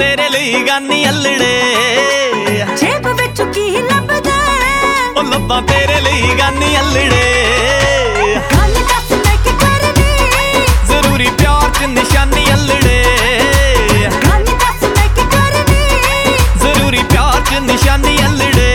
तेरे लिए गानी अल्लड़े जेब विच की लभदा ओ लब्बा तेरे लिए गानी अल्लड़े गल दस मैं की करनी जरूरी प्यार च निशानी अल्लड़े गल दस मैं की करनी जरूरी प्यार च निशानी अल्लड़े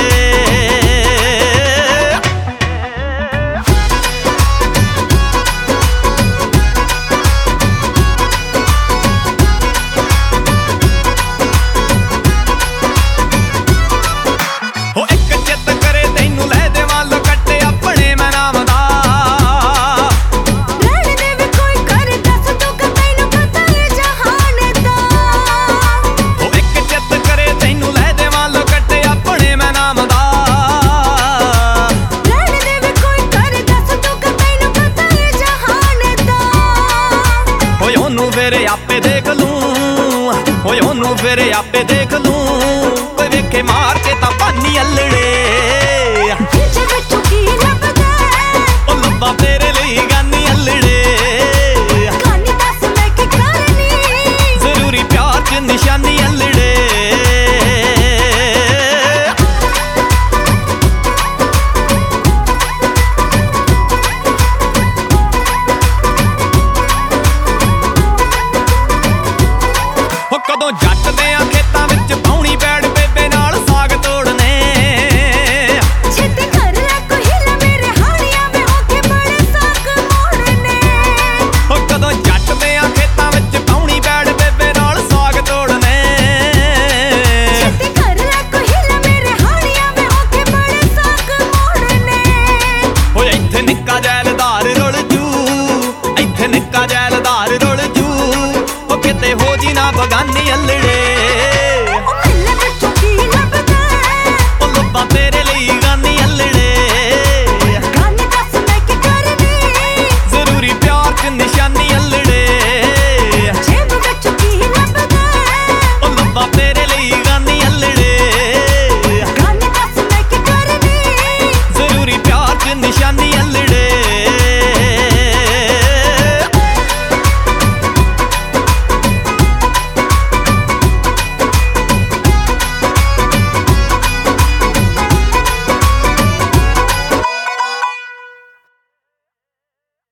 फिर आपे देख लूं ओए ओनू फिर आपे देख लूं कोई वेखे मार के तां पानी अल्लड़े जेब विच की लभदा ओ लब्बा तेरे लिए गानी अल्लड़े गल दस मैं की करनी जरूरी प्यार च निशानी अल्लड़े कदों जट देआं खेतां विच पाउणी बैड़ बेबे नाल साग तोड़ने छेती कर ले कोई हिला मेरे हाड़ियां में होके बड़े साग मोड़ने ओ कदों जट देआं खेतां विच पाउणी बैड़ बेबे नाल साग तोड़ने छेती कर ले कोई हिला मेरे हाड़ियां में होके बड़े साग मोड़ने ओए इत्थे निक्का जैलदार रुल जू इत्थे निक्का जैलदार रुल जू ओ किते हो जी ना बगानी अल्लड़े ओ मिल विच की लभदा ओ लब्बा तेरे लिए